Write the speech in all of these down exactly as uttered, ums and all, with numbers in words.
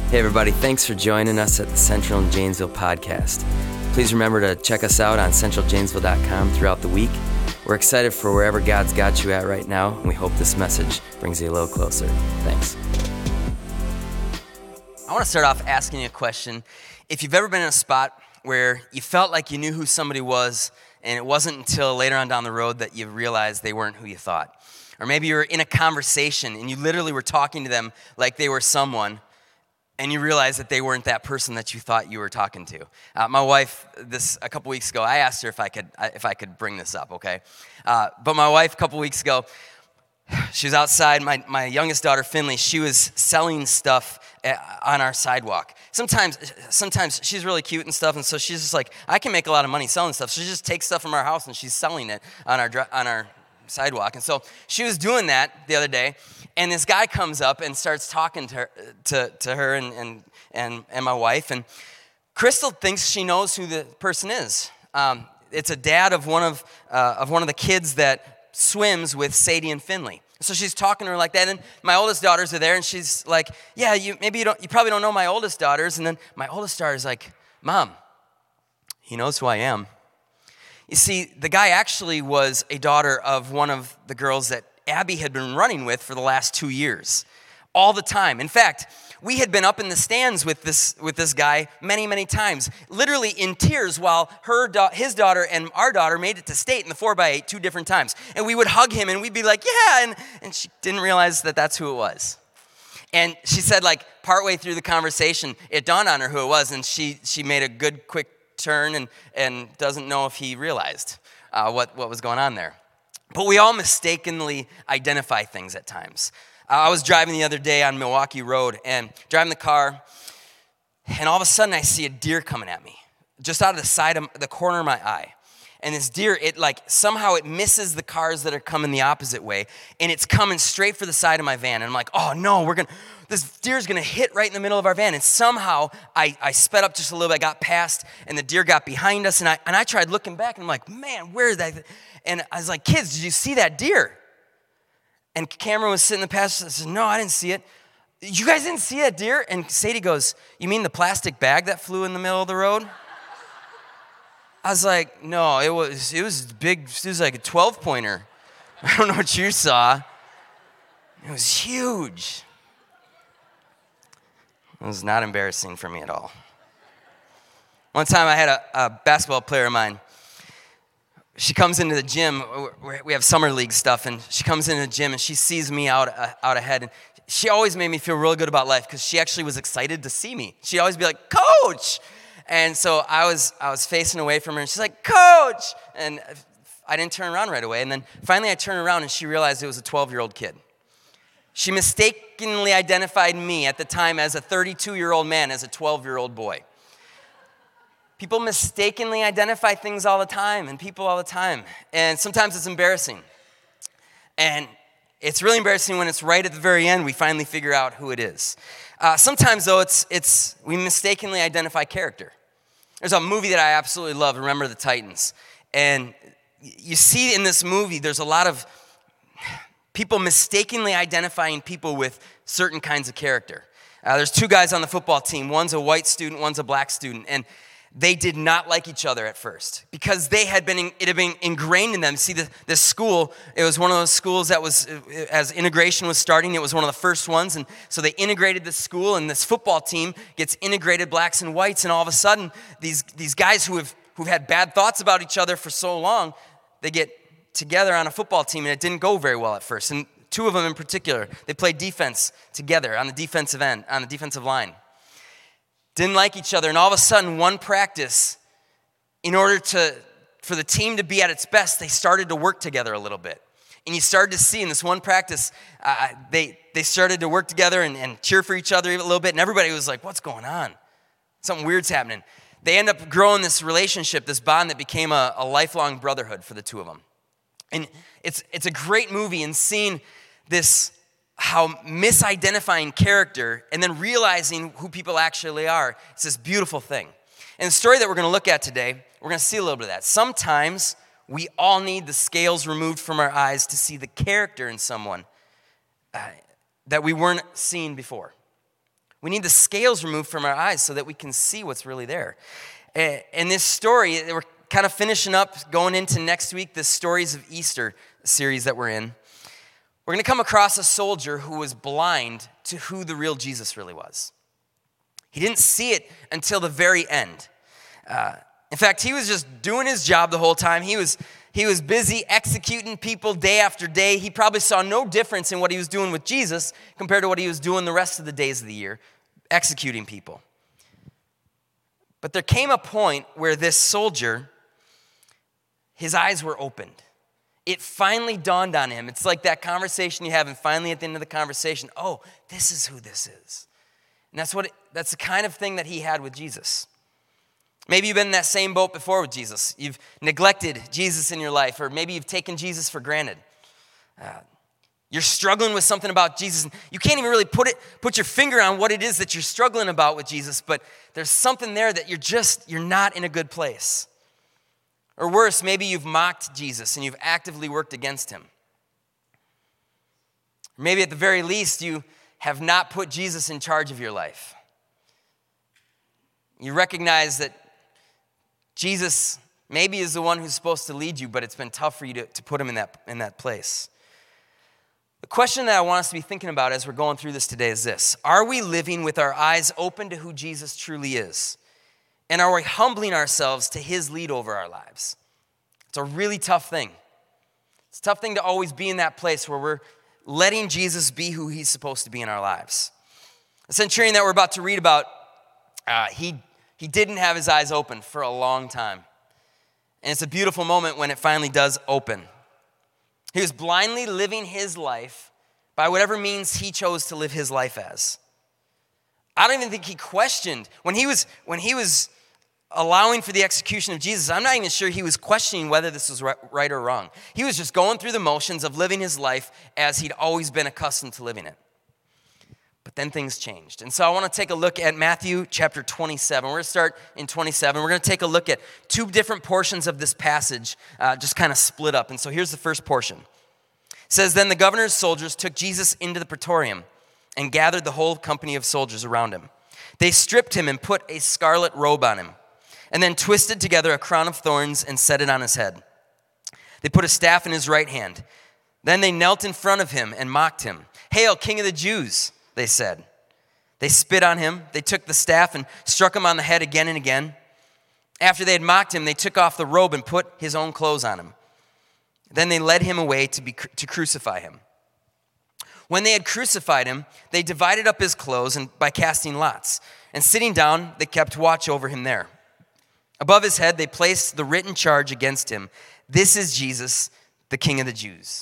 Hey everybody, thanks for joining us at the Central and Janesville podcast. Please remember to check us out on central janesville dot com throughout the week. We're excited for wherever God's got you at right now, and we hope this message brings you a little closer. Thanks. I want to start off asking you a question. If you've ever been in a spot where you felt like you knew who somebody was, and it wasn't until later on down the road that you realized they weren't who you thought. Or maybe you were in a conversation and you literally were talking to them like they were someone, and you realize that they weren't that person that you thought you were talking to. Uh, my wife, this a couple weeks ago, I asked her if I could if I could bring this up, okay? Uh, but my wife, a couple weeks ago, she was outside. My my youngest daughter, Finley, she was selling stuff on our sidewalk. Sometimes, sometimes she's really cute and stuff, and so she's just like, I can make a lot of money selling stuff. So she just takes stuff from our house and she's selling it on our on our sidewalk. And so she was doing that the other day. And this guy comes up and starts talking to her, to, to her and, and, and, and my wife. And Crystal thinks she knows who the person is. Um, it's a dad of one of uh, of one of the kids that swims with Sadie and Finley. So she's talking to her like that. And my oldest daughters are there, and she's like, "Yeah, you maybe you don't, you probably don't know my oldest daughters." And then my oldest daughter is like, "Mom, he knows who I am." You see, the guy actually was a daughter of one of the girls that Abby had been running with for the last two years, all the time. In fact, we had been up in the stands with this with this guy many, many times, literally in tears while her da- his daughter and our daughter made it to state in the four by eight two different times. And we would hug him and we'd be like, yeah, and, and she didn't realize that that's who it was. And she said, like, partway through the conversation, it dawned on her who it was, and she she made a good, quick turn and, and doesn't know if he realized uh, what, what was going on there. But we all mistakenly identify things at times. Uh, I was driving the other day on Milwaukee Road and driving the car, and all of a sudden I see a deer coming at me, just out of the side of the corner of my eye. And this deer, it like somehow it misses the cars that are coming the opposite way, and it's coming straight for the side of my van. And I'm like, oh no, we're gonna, this deer's gonna hit right in the middle of our van. And somehow I, I sped up just a little bit, I got past, and the deer got behind us, and I and I tried looking back, and I'm like, man, where is that? And I was like, kids, did you see that deer? And Cameron was sitting in the passenger. I said, no, I didn't see it. You guys didn't see that deer? And Sadie goes, you mean the plastic bag that flew in the middle of the road? I was like, no, it was it was big. It was like a twelve pointer. I don't know what you saw. It was huge. It was not embarrassing for me at all. One time I had a, a basketball player of mine. She comes into the gym. We have summer league stuff, and she comes into the gym, and she sees me out uh, out ahead. And she always made me feel really good about life because she actually was excited to see me. She'd always be like, Coach! And so I was I was facing away from her, and she's like, Coach! And I didn't turn around right away. And then finally I turned around, and she realized it was a twelve-year-old kid. She mistakenly identified me at the time as a thirty-two-year-old man as a twelve-year-old boy. People mistakenly identify things all the time and people all the time. And sometimes it's embarrassing. And it's really embarrassing when it's right at the very end we finally figure out who it is. Uh, sometimes, though, it's it's we mistakenly identify character. There's a movie that I absolutely love, Remember the Titans. And you see in this movie, there's a lot of people mistakenly identifying people with certain kinds of character. Uh, there's two guys on the football team. One's a white student, one's a black student. And they did not like each other at first because they had been, it had been ingrained in them. See, the, this school, it was one of those schools that was, as integration was starting, it was one of the first ones. And so they integrated the school, and this football team gets integrated blacks and whites. And all of a sudden, these, these guys who have, who've had bad thoughts about each other for so long, they get together on a football team, and it didn't go very well at first. And two of them in particular, they played defense together on the defensive end, on the defensive line. Didn't like each other, and all of a sudden, one practice, in order to for the team to be at its best, they started to work together a little bit. And you started to see in this one practice, uh, they they started to work together and, and cheer for each other a little bit, and everybody was like, what's going on? Something weird's happening. They end up growing this relationship, this bond that became a, a lifelong brotherhood for the two of them. And it's it's a great movie, and seeing this, how misidentifying character and then realizing who people actually are, it's this beautiful thing. And the story that we're going to look at today, we're going to see a little bit of that. Sometimes we all need the scales removed from our eyes to see the character in someone uh, that we weren't seeing before. We need the scales removed from our eyes so that we can see what's really there. And this story, we're kind of finishing up, going into next week, the Stories of Easter series that we're in. We're going to come across a soldier who was blind to who the real Jesus really was. He didn't see it until the very end. Uh, in fact, he was just doing his job the whole time. He was He was busy executing people day after day. He probably saw no difference in what he was doing with Jesus compared to what he was doing the rest of the days of the year, executing people. But there came a point where this soldier, his eyes were opened. It finally dawned on him. It's like that conversation you have, and finally at the end of the conversation, oh, this is who this is. And that's what it, that's the kind of thing that he had with Jesus. Maybe you've been in that same boat before with Jesus. You've neglected Jesus in your life, or maybe you've taken Jesus for granted. Uh, you're struggling with something about Jesus. You can't even really put it, put your finger on what it is that you're struggling about with Jesus, but there's something there that you're just, you're not in a good place. Or worse, maybe you've mocked Jesus and you've actively worked against him. Maybe at the very least, you have not put Jesus in charge of your life. You recognize that Jesus maybe is the one who's supposed to lead you, but it's been tough for you to, to put him in that, in that place. The question that I want us to be thinking about as we're going through this today is this. Are we living with our eyes open to who Jesus truly is? And are we humbling ourselves to his lead over our lives? It's a really tough thing. It's a tough thing to always be in that place where we're letting Jesus be who he's supposed to be in our lives. The centurion that we're about to read about, uh, he He didn't have his eyes open for a long time. And it's a beautiful moment when it finally does open. He was blindly living his life by whatever means he chose to live his life as. I don't even think he questioned. When he was, when he was allowing for the execution of Jesus, I'm not even sure he was questioning whether this was right or wrong. He was just going through the motions of living his life as he'd always been accustomed to living it. But then things changed. And so I want to take a look at Matthew chapter twenty-seven. We're going to start in twenty-seven. We're going to take a look at two different portions of this passage, uh, just kind of split up. And so here's the first portion. It says, Then the governor's soldiers took Jesus into the praetorium and gathered the whole company of soldiers around him. They stripped him and put a scarlet robe on him, and then twisted together a crown of thorns and set it on his head. They put a staff in his right hand. Then they knelt in front of him and mocked him. Hail, King of the Jews! They said. They spit on him. They took the staff and struck him on the head again and again. After they had mocked him, they took off the robe and put his own clothes on him. Then they led him away to be to crucify him. When they had crucified him, they divided up his clothes and by casting lots. And sitting down, they kept watch over him there. Above his head, they placed the written charge against him. This is Jesus, the King of the Jews.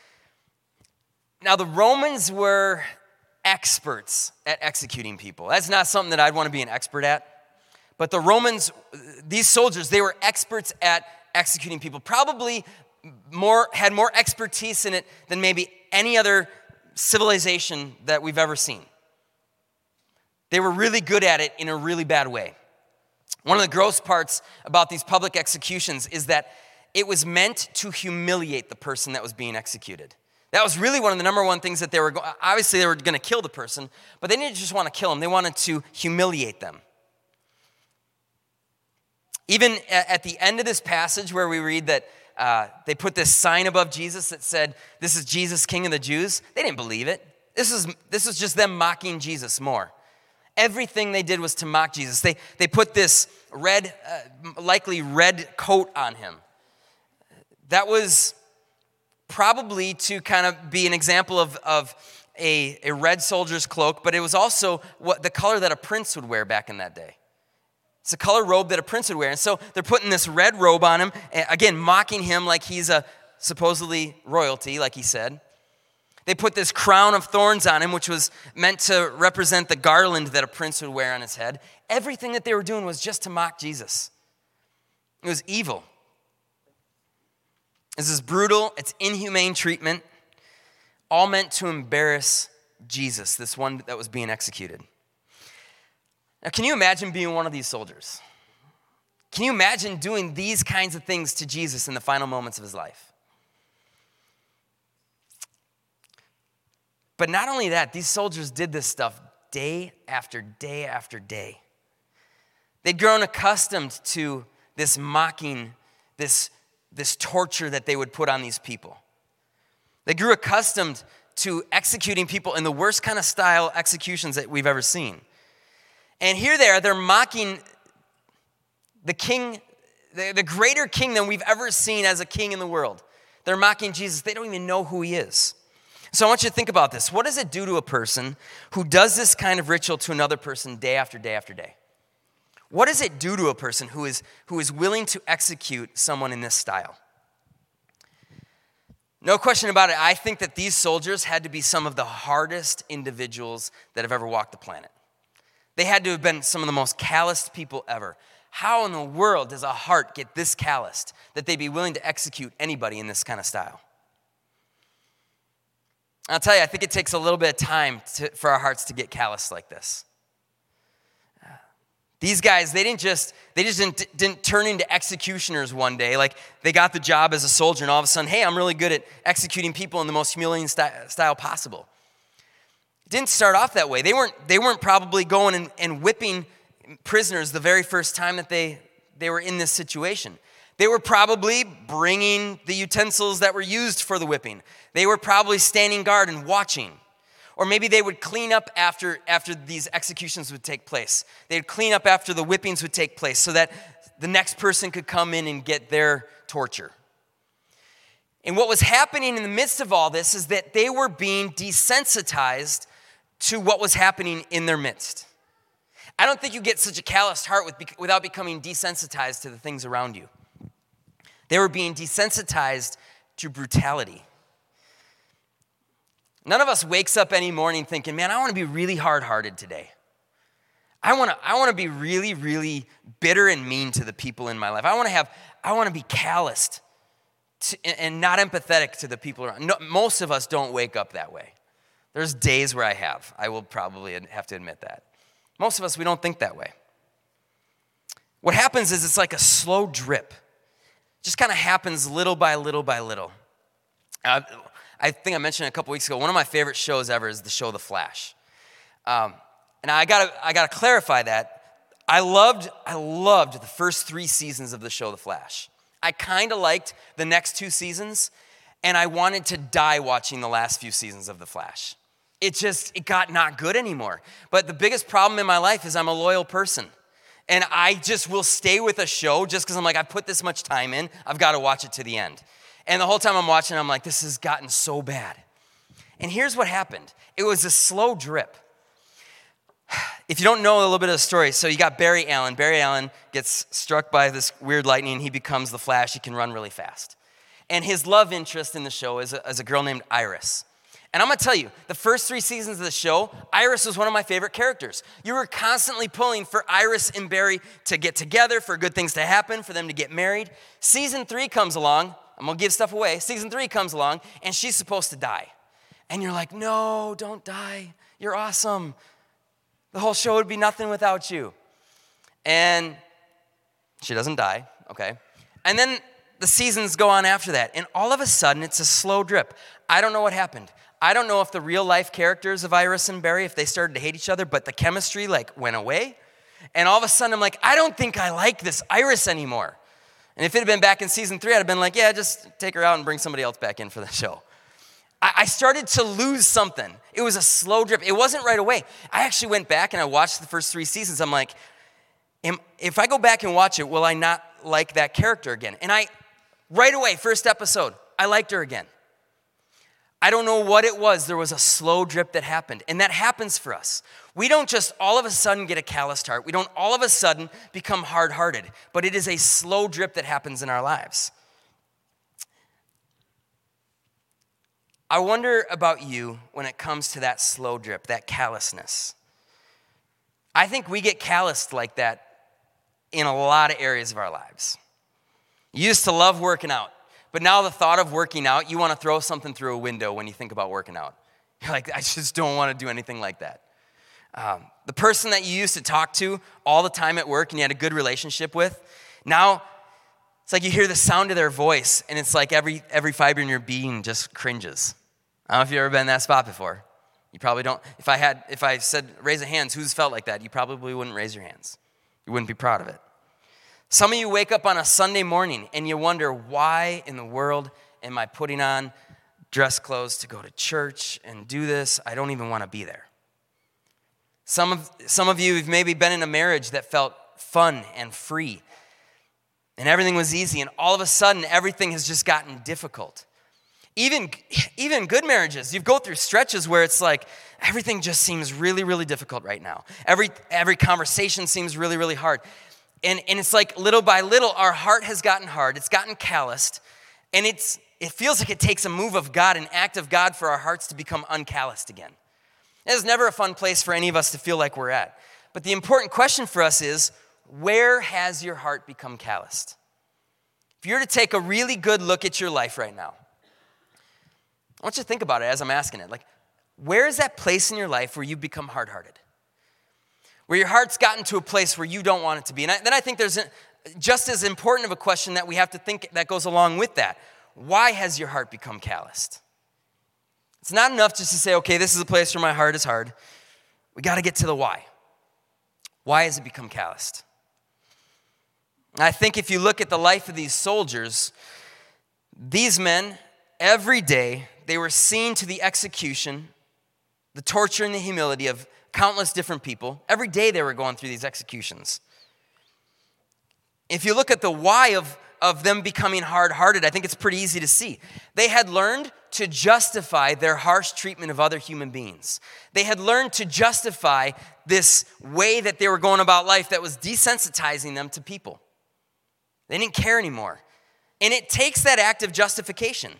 Now the Romans were experts at executing people. That's not something that I'd want to be an expert at. But the Romans, these soldiers, they were experts at executing people. Probably more had more expertise in it than maybe any other civilization that we've ever seen. They were really good at it in a really bad way. One of the gross parts about these public executions is that it was meant to humiliate the person that was being executed. That was really one of the number one things that they were, go- obviously they were going to kill the person, but they didn't just want to kill them, they wanted to humiliate them. Even at the end of this passage where we read that uh, they put this sign above Jesus that said, this is Jesus, King of the Jews, they didn't believe it. This is, this was just them mocking Jesus more. Everything they did was to mock Jesus. They, they put this red, uh, likely red coat on him. That was probably to kind of be an example of, of a, a red soldier's cloak, but it was also what the color that a prince would wear back in that day. It's a color robe that a prince would wear. And so they're putting this red robe on him, again, mocking him like he's a supposedly royalty, like he said. They put this crown of thorns on him, which was meant to represent the garland that a prince would wear on his head. Everything that they were doing was just to mock Jesus. It was evil. This is brutal. It's inhumane treatment, all meant to embarrass Jesus, this one that was being executed. Now, can you imagine being one of these soldiers? Can you imagine doing these kinds of things to Jesus in the final moments of his life? But not only that, these soldiers did this stuff day after day after day. They'd grown accustomed to this mocking, this, this torture that they would put on these people. They grew accustomed to executing people in the worst kind of style executions that we've ever seen. And here they are, they're mocking the king, the, the greater king than we've ever seen as a king in the world. They're mocking Jesus. They don't even know who he is. So I want you to think about this. What does it do to a person who does this kind of ritual to another person day after day after day? What does it do to a person who is, who is willing to execute someone in this style? No question about it, I think that these soldiers had to be some of the hardest individuals that have ever walked the planet. They had to have been some of the most calloused people ever. How in the world does a heart get this calloused that they'd be willing to execute anybody in this kind of style? I'll tell you, I think it takes a little bit of time to, for our hearts to get calloused like this. These guys, they didn't just they just didn't, didn't turn into executioners one day. Like they got the job as a soldier and all of a sudden, hey, I'm really good at executing people in the most humiliating sty- style possible. It didn't start off that way. They weren't they weren't probably going and, and whipping prisoners the very first time that they, they were in this situation. They were probably bringing the utensils that were used for the whipping. They were probably standing guard and watching. Or maybe they would clean up after, after these executions would take place. They'd clean up after the whippings would take place so that the next person could come in and get their torture. And what was happening in the midst of all this is that they were being desensitized to what was happening in their midst. I don't think you get such a calloused heart with, without becoming desensitized to the things around you. They were being desensitized to brutality. None of us wakes up any morning thinking, man, I want to be really hard-hearted today. I want to I want to be really, really bitter and mean to the people in my life. I want to have, I want to be calloused to, and not empathetic to the people around. No, most of us don't wake up that way. There's days where I have. I will probably have to admit that. Most of us, we don't think that way. What happens is it's like a slow drip. It just kind of happens little by little by little. Uh, I think I mentioned it a couple weeks ago, one of my favorite shows ever is the show The Flash. Um, and I gotta, I gotta clarify that. I loved, I loved the first three seasons of the show The Flash. I kind of liked the next two seasons, and I wanted to die watching the last few seasons of The Flash. It just, it got not good anymore. But the biggest problem in my life is I'm a loyal person. And I just will stay with a show just because I'm like, I put this much time in, I've got to watch it to the end. And the whole time I'm watching, I'm like, this has gotten so bad. And here's what happened. It was a slow drip. If you don't know a little bit of the story, so you got Barry Allen. Barry Allen gets struck by this weird lightning, and he becomes the Flash. He can run really fast. And his love interest in the show is a, is a girl named Iris. And I'm going to tell you, the first three seasons of the show, Iris was one of my favorite characters. You were constantly pulling for Iris and Barry to get together, for good things to happen, for them to get married. Season three comes along. I'm going to give stuff away. Season three comes along, and she's supposed to die. And you're like, no, don't die. You're awesome. The whole show would be nothing without you. And she doesn't die, okay? And then the seasons go on after that, and all of a sudden, it's a slow drip. I don't know what happened. I don't know if the real-life characters of Iris and Barry, if they started to hate each other, but the chemistry, like, went away. And all of a sudden, I'm like, I don't think I like this Iris anymore. And if it had been back in season three, I'd have been like, yeah, just take her out and bring somebody else back in for the show. I, I started to lose something. It was a slow drip. It wasn't right away. I actually went back and I watched the first three seasons. I'm like, am, if I go back and watch it, will I not like that character again? And I, right away, first episode, I liked her again. I don't know what it was. There was a slow drip that happened. And that happens for us. We don't just all of a sudden get a calloused heart. We don't all of a sudden become hard-hearted. But it is a slow drip that happens in our lives. I wonder about you when it comes to that slow drip, that callousness. I think we get calloused like that in a lot of areas of our lives. You used to love working out. But now the thought of working out, you want to throw something through a window when you think about working out. You're like, I just don't want to do anything like that. Um, the person that you used to talk to all the time at work and you had a good relationship with, now it's like you hear the sound of their voice and it's like every every fiber in your being just cringes. I don't know if you've ever been in that spot before. You probably don't. If I had, if I said, raise your hands, who's felt like that? You probably wouldn't raise your hands. You wouldn't be proud of it. Some of you wake up on a Sunday morning and you wonder, why in the world am I putting on dress clothes to go to church and do this? I don't even want to be there. Some of, some of you have maybe been in a marriage that felt fun and free, and everything was easy, and all of a sudden, everything has just gotten difficult. Even, even good marriages, you go through stretches where it's like, everything just seems really, really difficult right now. Every, every conversation seems really, really hard. And, and it's like little by little, our heart has gotten hard. It's gotten calloused. And it's it feels like it takes a move of God, an act of God for our hearts to become uncalloused again. It is never a fun place for any of us to feel like we're at. But the important question for us is, where has your heart become calloused? If you were to take a really good look at your life right now, I want you to think about it as I'm asking it. Like, where is that place in your life where you've become hard-hearted? Where your heart's gotten to a place where you don't want it to be. And I, then I think there's a, just as important of a question that we have to think that goes along with that. Why has your heart become calloused? It's not enough just to say, okay, this is a place where my heart is hard. We got to get to the why. Why has it become calloused? And I think if you look at the life of these soldiers, these men, every day, they were seen to the execution, the torture and the humility of countless different people. Every day they were going through these executions. If you look at the why of, of them becoming hard-hearted, I think it's pretty easy to see. They had learned to justify their harsh treatment of other human beings. They had learned to justify this way that they were going about life that was desensitizing them to people. They didn't care anymore. And it takes that act of justification.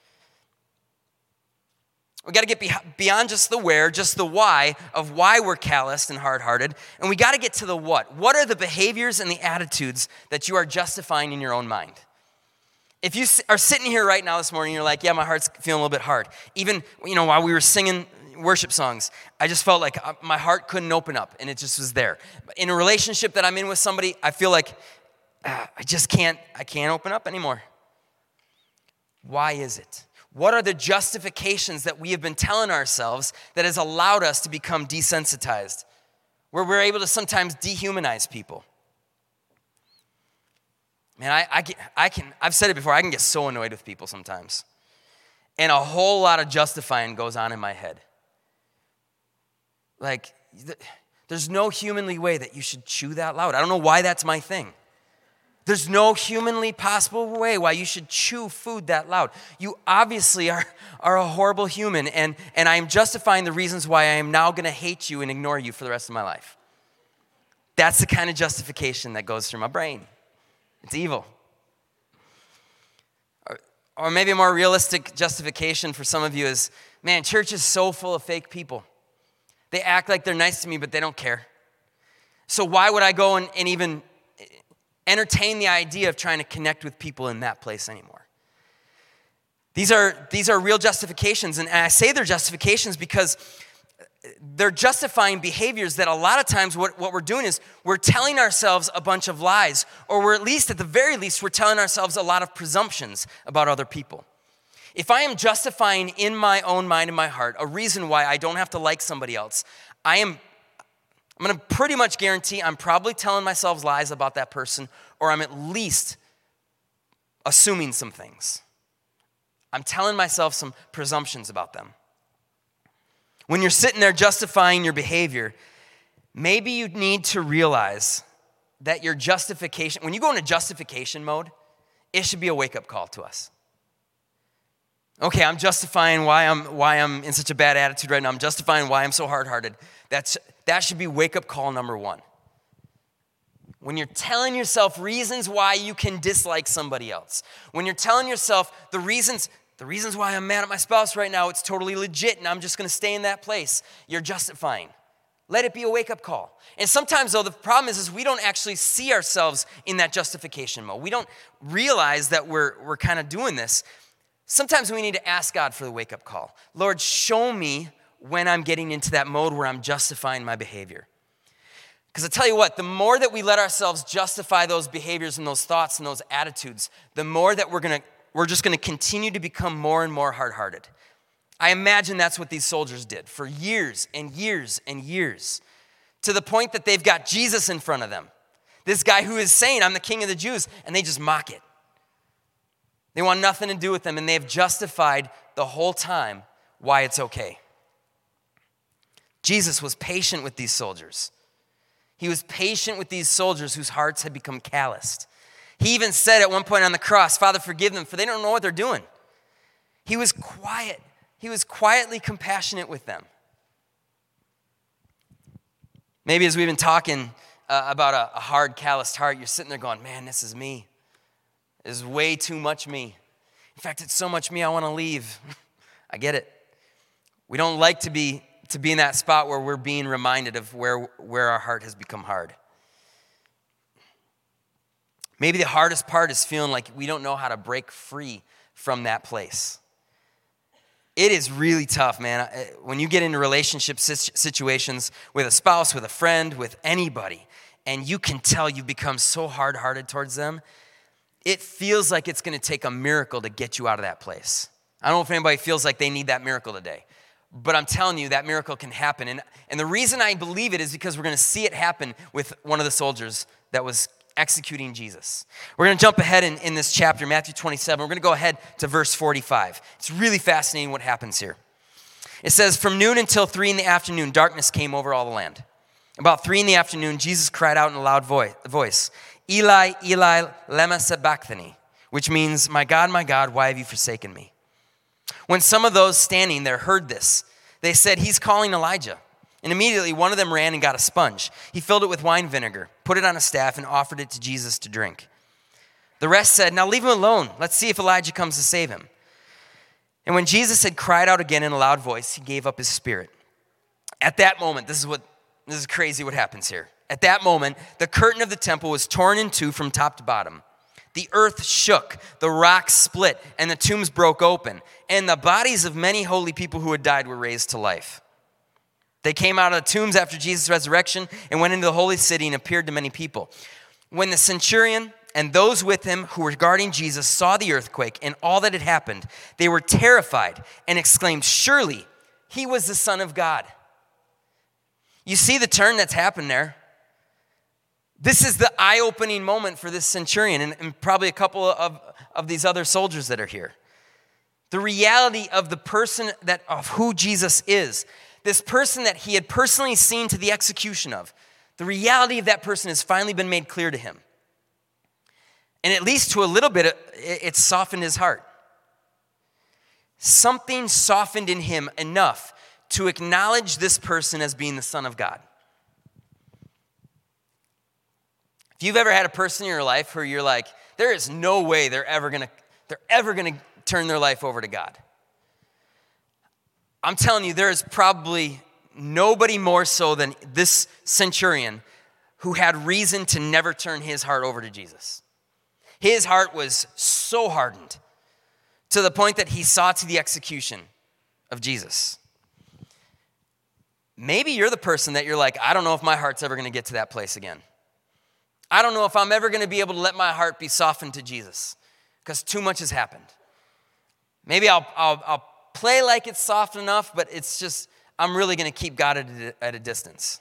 We got to get beyond just the where, just the why of why we're calloused and hard-hearted, and we got to get to the what. What are the behaviors and the attitudes that you are justifying in your own mind? If you are sitting here right now this morning, you're like, yeah, my heart's feeling a little bit hard. Even, you know, while we were singing worship songs, I just felt like my heart couldn't open up, and it just was there. In a relationship that I'm in with somebody, I feel like uh, I just can't, I can't open up anymore. Why is it? What are the justifications that we have been telling ourselves that has allowed us to become desensitized, where we're able to sometimes dehumanize people? Man, I, I, get, I can, I've said it before, I can get so annoyed with people sometimes. And a whole lot of justifying goes on in my head. Like, there's no humanly way that you should chew that loud. I don't know why that's my thing. There's no humanly possible way why you should chew food that loud. You obviously are, are a horrible human, and, and I am justifying the reasons why I am now going to hate you and ignore you for the rest of my life. That's the kind of justification that goes through my brain. It's evil. Or, or maybe a more realistic justification for some of you is, man, church is so full of fake people. They act like they're nice to me, but they don't care. So why would I go and, and even entertain the idea of trying to connect with people in that place anymore? These are, these are real justifications, and I say they're justifications because they're justifying behaviors that a lot of times what, what we're doing is we're telling ourselves a bunch of lies, or we're at least, at the very least, we're telling ourselves a lot of presumptions about other people. If I am justifying in my own mind and my heart a reason why I don't have to like somebody else, I am I'm going to pretty much guarantee I'm probably telling myself lies about that person, or I'm at least assuming some things. I'm telling myself some presumptions about them. When you're sitting there justifying your behavior, maybe you need to realize that your justification, when you go into justification mode, it should be a wake-up call to us. Okay, I'm justifying why I'm why I'm in such a bad attitude right now. I'm justifying why I'm so hard-hearted. That's that should be wake-up call number one. When you're telling yourself reasons why you can dislike somebody else, when you're telling yourself the reasons the reasons why I'm mad at my spouse right now, it's totally legit, and I'm just going to stay in that place, you're justifying. Let it be a wake-up call. And sometimes, though, the problem is, is we don't actually see ourselves in that justification mode. We don't realize that we're we're kind of doing this. Sometimes we need to ask God for the wake-up call. Lord, show me when I'm getting into that mode where I'm justifying my behavior. Because I tell you what, the more that we let ourselves justify those behaviors and those thoughts and those attitudes, the more that we're gonna, we're just gonna continue to become more and more hard-hearted. I imagine that's what these soldiers did for years and years and years, to the point that they've got Jesus in front of them. This guy who is saying, I'm the king of the Jews, and they just mock it. They want nothing to do with him, and they have justified the whole time why it's okay. Jesus was patient with these soldiers. He was patient with these soldiers whose hearts had become calloused. He even said at one point on the cross, Father, forgive them, for they don't know what they're doing. He was quiet. He was quietly compassionate with them. Maybe as we've been talking uh, about a, a hard, calloused heart, you're sitting there going, man, this is me. This is way too much me. In fact, it's so much me, I want to leave. I get it. We don't like to be to be in that spot where we're being reminded of where, where our heart has become hard. Maybe the hardest part is feeling like we don't know how to break free from that place. It is really tough, man. When you get into relationship situations with a spouse, with a friend, with anybody, and you can tell you've become so hard-hearted towards them, it feels like it's going to take a miracle to get you out of that place. I don't know if anybody feels like they need that miracle today, but I'm telling you, that miracle can happen. And, and the reason I believe it is because we're going to see it happen with one of the soldiers that was executing Jesus. We're going to jump ahead in, in this chapter, Matthew twenty-seven. We're going to go ahead to verse forty-five. It's really fascinating what happens here. It says, from noon until three in the afternoon, darkness came over all the land. About three in the afternoon, Jesus cried out in a loud voice, Eli, Eli, lema sabachthani, which means, my God, my God, why have you forsaken me? When some of those standing there heard this, they said, he's calling Elijah. And immediately one of them ran and got a sponge. He filled it with wine vinegar, put it on a staff, and offered it to Jesus to drink. The rest said, now leave him alone. Let's see if Elijah comes to save him. And when Jesus had cried out again in a loud voice, he gave up his spirit. At that moment, this is what this is crazy what happens here. At that moment, the curtain of the temple was torn in two from top to bottom. The earth shook, the rocks split, and the tombs broke open. And the bodies of many holy people who had died were raised to life. They came out of the tombs after Jesus' resurrection and went into the holy city and appeared to many people. When the centurion and those with him who were guarding Jesus saw the earthquake and all that had happened, they were terrified and exclaimed, surely he was the Son of God. You see the turn that's happened there? This is the eye-opening moment for this centurion and, and probably a couple of, of these other soldiers that are here. The reality of the person that of who Jesus is, this person that he had personally seen to the execution of, the reality of that person has finally been made clear to him. And at least to a little bit, it, it softened his heart. Something softened in him enough to acknowledge this person as being the Son of God. If you've ever had a person in your life where you're like, there is no way they're ever gonna, they're ever gonna turn their life over to God. I'm telling you, there is probably nobody more so than this centurion who had reason to never turn his heart over to Jesus. His heart was so hardened to the point that he saw to the execution of Jesus. Maybe you're the person that you're like, I don't know if my heart's ever going to get to that place again. I don't know if I'm ever going to be able to let my heart be softened to Jesus because too much has happened. Maybe I'll, I'll, I'll play like it's soft enough, but it's just, I'm really going to keep God at a, at a distance.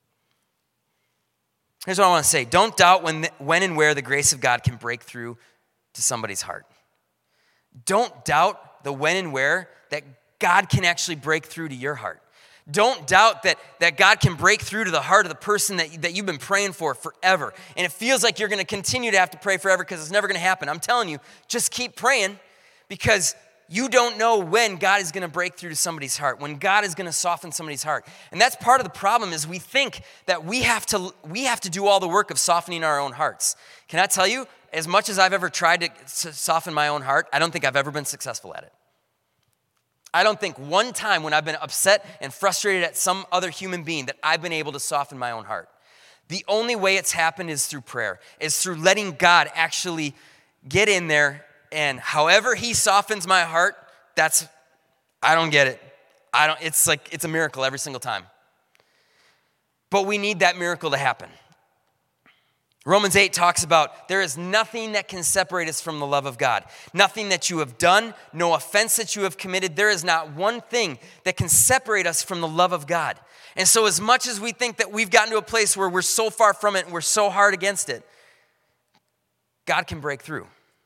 Here's what I want to say. Don't doubt when, when and where the grace of God can break through to somebody's heart. Don't doubt the when and where that God can actually break through to your heart. Don't doubt that, that God can break through to the heart of the person that, that you've been praying for forever. And it feels like you're going to continue to have to pray forever because it's never going to happen. I'm telling you, just keep praying because you don't know when God is going to break through to somebody's heart, when God is going to soften somebody's heart. And that's part of the problem is we think that we have to we have to do all the work of softening our own hearts. Can I tell you, as much as I've ever tried to soften my own heart, I don't think I've ever been successful at it. I don't think one time when I've been upset and frustrated at some other human being that I've been able to soften my own heart. The only way it's happened is through prayer, is through letting God actually get in there, and however he softens my heart, that's, I don't get it. I don't, it's like, it's a miracle every single time. But we need that miracle to happen. Romans eight talks about there is nothing that can separate us from the love of God. Nothing that you have done, no offense that you have committed. There is not one thing that can separate us from the love of God. And so as much as we think that we've gotten to a place where we're so far from it and we're so hard against it, God can break through.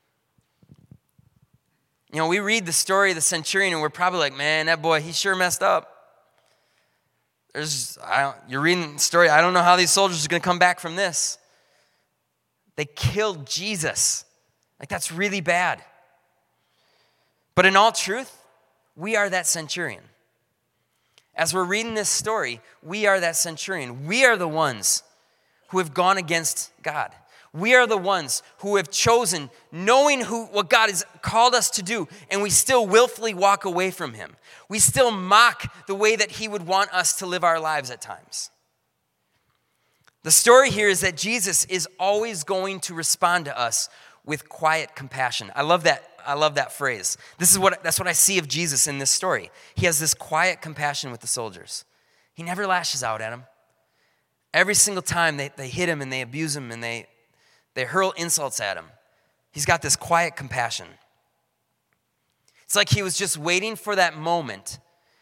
You know, we read the story of the centurion and we're probably like, man, that boy, he sure messed up. There's, I don't, you're reading the story, I don't know how these soldiers are going to come back from this. They killed Jesus. Like, that's really bad. But in all truth, we are that centurion. As we're reading this story, we are that centurion. We are the ones who have gone against God. We are the ones who have chosen, knowing who what God has called us to do, and we still willfully walk away from him. We still mock the way that he would want us to live our lives at times. The story here is that Jesus is always going to respond to us with quiet compassion. I love that. I love that phrase. This is what that's what I see of Jesus in this story. He has this quiet compassion with the soldiers. He never lashes out at them. Every single time they, they hit him and they abuse him and they, they hurl insults at him, he's got this quiet compassion. It's like he was just waiting for that moment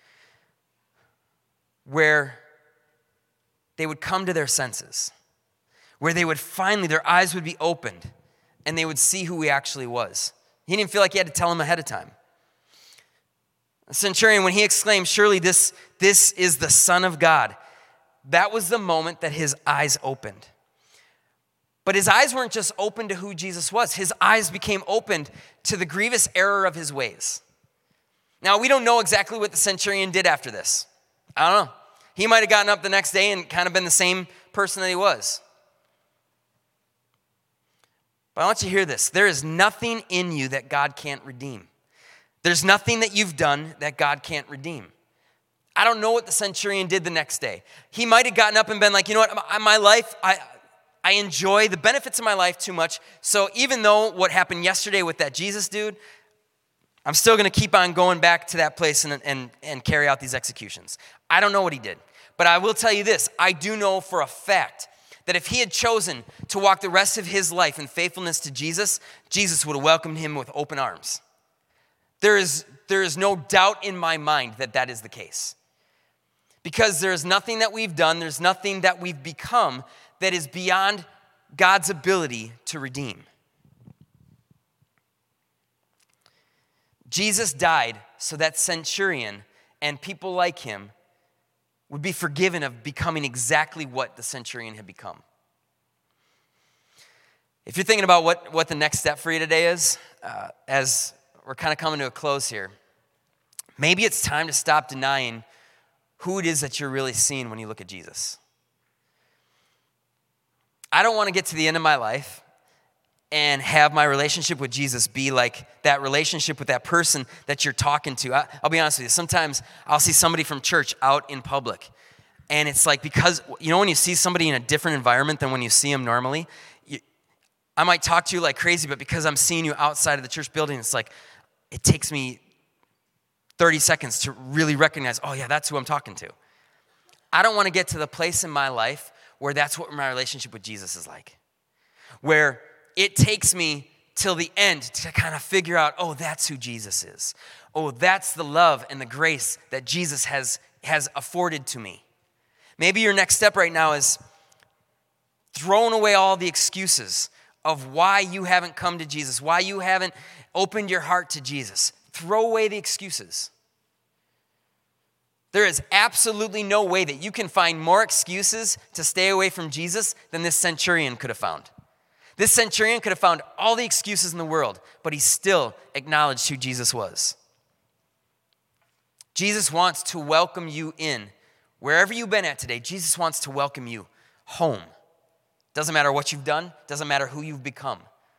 where they would come to their senses, where they would finally, their eyes would be opened, and they would see who he actually was. He didn't feel like he had to tell them ahead of time. The centurion, when he exclaimed, surely this, this is the Son of God, that was the moment that his eyes opened. But his eyes weren't just open to who Jesus was. His eyes became opened to the grievous error of his ways. Now, we don't know exactly what the centurion did after this. I don't know. He might have gotten up the next day and kind of been the same person that he was. But I want you to hear this. There is nothing in you that God can't redeem. There's nothing that you've done that God can't redeem. I don't know what the centurion did the next day. He might have gotten up and been like, you know what, my life, I, I enjoy the benefits of my life too much. So even though what happened yesterday with that Jesus dude, I'm still going to keep on going back to that place and, and, and carry out these executions. I don't know what he did. But I will tell you this. I do know for a fact that if he had chosen to walk the rest of his life in faithfulness to Jesus, Jesus would have welcomed him with open arms. There is, there is no doubt in my mind that that is the case. Because there's nothing that we've done, there's nothing that we've become that is beyond God's ability to redeem. Jesus died so that centurion and people like him would be forgiven of becoming exactly what the centurion had become. If you're thinking about what, what the next step for you today is, uh, as we're kind of coming to a close here, maybe it's time to stop denying who it is that you're really seeing when you look at Jesus. I don't want to get to the end of my life and have my relationship with Jesus be like that relationship with that person that you're talking to. I, I'll be honest with you. Sometimes I'll see somebody from church out in public, and it's like because, you know, when you see somebody in a different environment than when you see them normally, you, I might talk to you like crazy, but because I'm seeing you outside of the church building, it's like it takes me thirty seconds to really recognize, oh yeah, that's who I'm talking to. I don't want to get to the place in my life where that's what my relationship with Jesus is like, where it takes me till the end to kind of figure out, oh, that's who Jesus is. Oh, that's the love and the grace that Jesus has, has afforded to me. Maybe your next step right now is throwing away all the excuses of why you haven't come to Jesus, why you haven't opened your heart to Jesus. Throw away the excuses. There is absolutely no way that you can find more excuses to stay away from Jesus than this centurion could have found. This centurion could have found all the excuses in the world, but he still acknowledged who Jesus was. Jesus wants to welcome you in. Wherever you've been at today, Jesus wants to welcome you home. Doesn't matter what you've done, doesn't matter who you've become.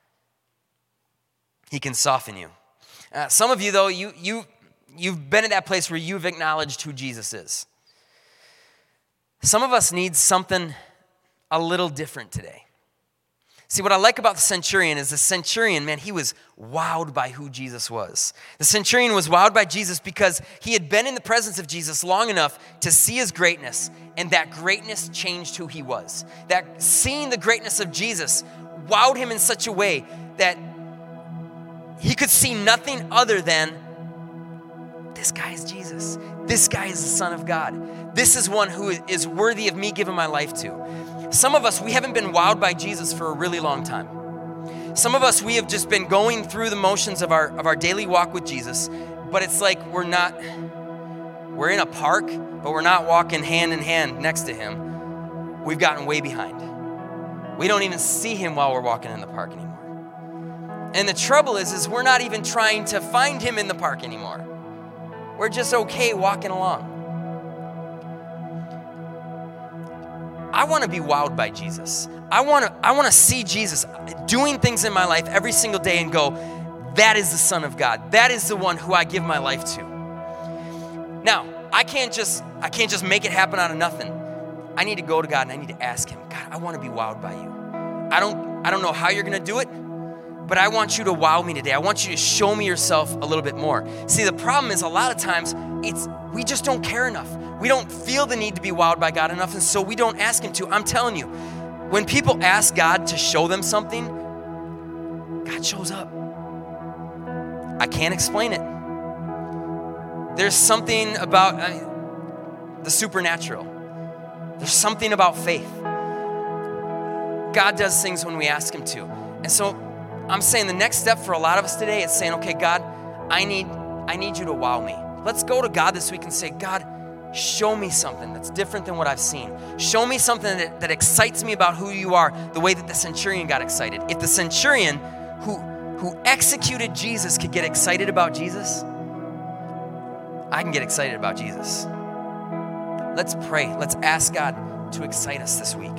He can soften you. Uh, some of you, though, you, you, you've been at that place where you've acknowledged who Jesus is. Some of us need something a little different today. See, what I like about the centurion is the centurion, man, he was wowed by who Jesus was. The centurion was wowed by Jesus because he had been in the presence of Jesus long enough to see his greatness, and that greatness changed who he was. That seeing the greatness of Jesus wowed him in such a way that he could see nothing other than, this guy is Jesus. This guy is the Son of God. This is one who is worthy of me giving my life to. Some of us, we haven't been wowed by Jesus for a really long time. Some of us, we have just been going through the motions of our of our daily walk with Jesus, but it's like we're not, we're in a park, but we're not walking hand in hand next to him. We've gotten way behind. We don't even see him while we're walking in the park anymore. And the trouble is, is we're not even trying to find him in the park anymore. We're just okay walking along. I want to be wowed by Jesus. I want to I want to see Jesus doing things in my life every single day and go, that is the Son of God. That is the one who I give my life to. Now, I can't just I can't just make it happen out of nothing. I need to go to God and I need to ask him, God, I want to be wowed by you. I don't I don't know how you're going to do it, but I want you to wow me today. I want you to show me yourself a little bit more. See, the problem is a lot of times it's we just don't care enough. We don't feel the need to be wowed by God enough, and so we don't ask him to. I'm telling you, when people ask God to show them something, God shows up. I can't explain it. There's something about uh, the supernatural. There's something about faith. God does things when we ask him to. And so I'm saying the next step for a lot of us today is saying, okay, God, I need, I need you to wow me. Let's go to God this week and say, God, show me something that's different than what I've seen. Show me something that, that excites me about who you are, the way that the centurion got excited. If the centurion who, who executed Jesus could get excited about Jesus, I can get excited about Jesus. Let's pray. Let's ask God to excite us this week.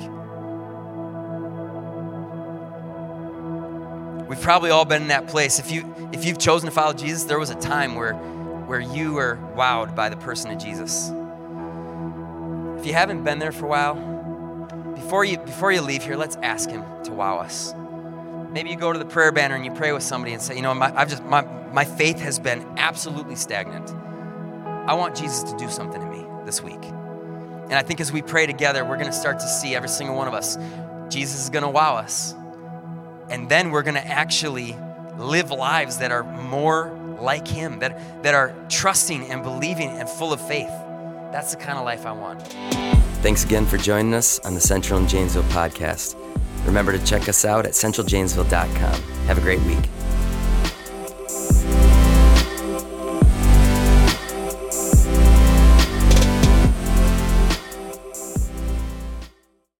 We've probably all been in that place. If you if you've chosen to follow Jesus, there was a time where where you were wowed by the person of Jesus. If you haven't been there for a while, before you before you leave here, let's ask him to wow us. Maybe you go to the prayer banner and you pray with somebody and say, you know, my, I've just my my faith has been absolutely stagnant. I want Jesus to do something in me this week. And I think as we pray together, we're going to start to see every single one of us. Jesus is going to wow us. And then we're going to actually live lives that are more like him, that, that are trusting and believing and full of faith. That's the kind of life I want. Thanks again for joining us on the Central and Janesville podcast. Remember to check us out at central janesville dot com. Have a great week.